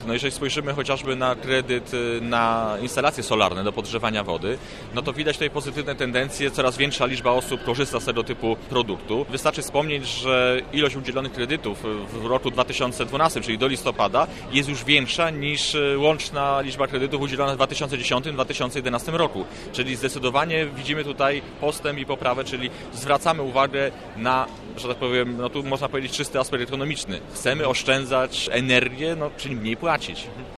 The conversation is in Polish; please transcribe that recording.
No jeżeli spojrzymy chociażby na kredyt na instalacje solarne do podgrzewania wody, no to widać tutaj pozytywne tendencje, coraz większa liczba osób korzysta z tego typu produktu. Wystarczy wspomnieć, że ilość udzielonych kredytów w roku 2012, czyli do listopada, jest już większa niż łączna liczba kredytów udzielonych w 2010-2011 roku. Czyli zdecydowanie widzimy tutaj postęp i poprawę, czyli zwracamy uwagę na, że tak powiem, no tu można powiedzieć czysty aspekt ekonomiczny. Chcemy oszczędzać energię, no czyli mniej płacić.